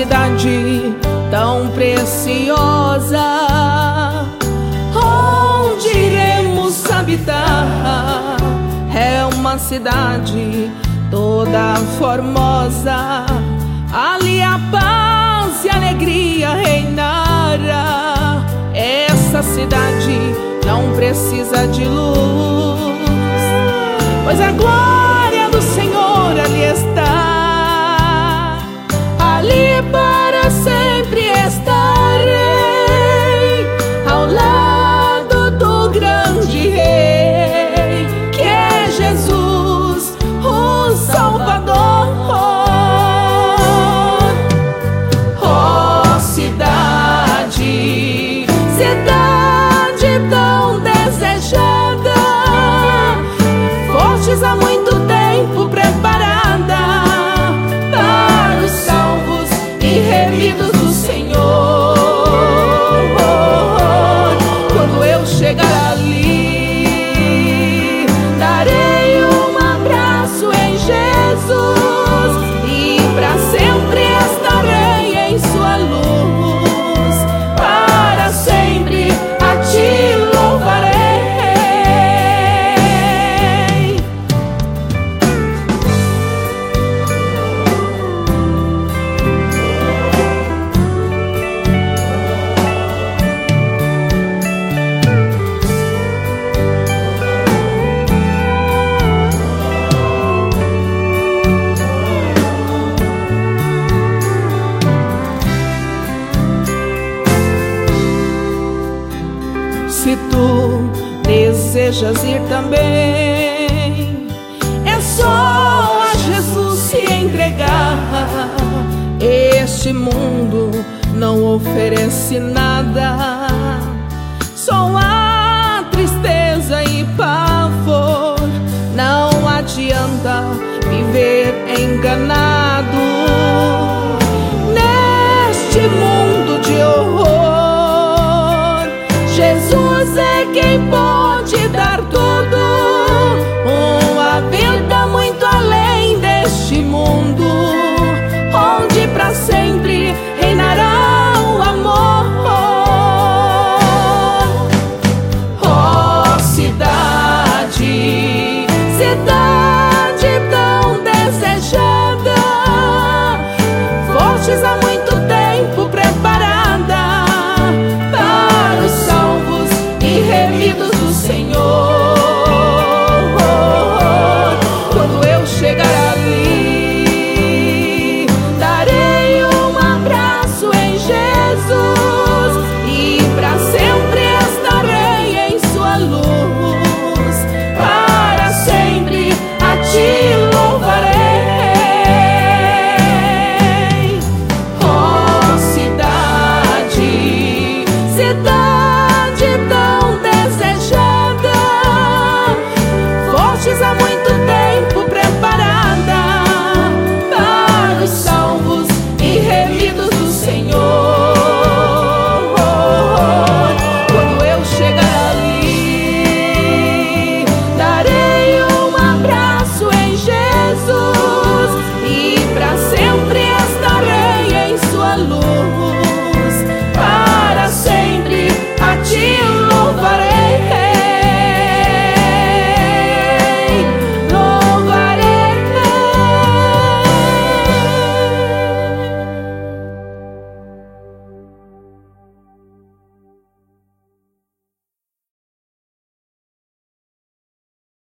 cidade tão preciosa, onde iremos habitar. É uma cidade toda formosa, ali a paz e a alegria reinará. Essa cidade não precisa de luz, pois a glória do Senhor ali está. Ali para sempre estarei, ao lado do grande Rei, que é Jesus, o Salvador. Oh, cidade, cidade tão desejada, fostes há muito tempo preparada para os salvos e remidos do Senhor. Quando eu chegar ali, darei um abraço em Jesus e para sempre estarei em sua luz. Para sempre a ti louvarei. Se tu desejas ir também, é só a Jesus se entregar. Este mundo não oferece nada